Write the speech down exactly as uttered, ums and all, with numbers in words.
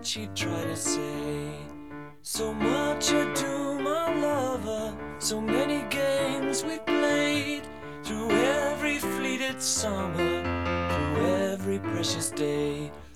what she'd try to say. So much ado, my lover, so many games we played, through every fleeted summer, through every precious day.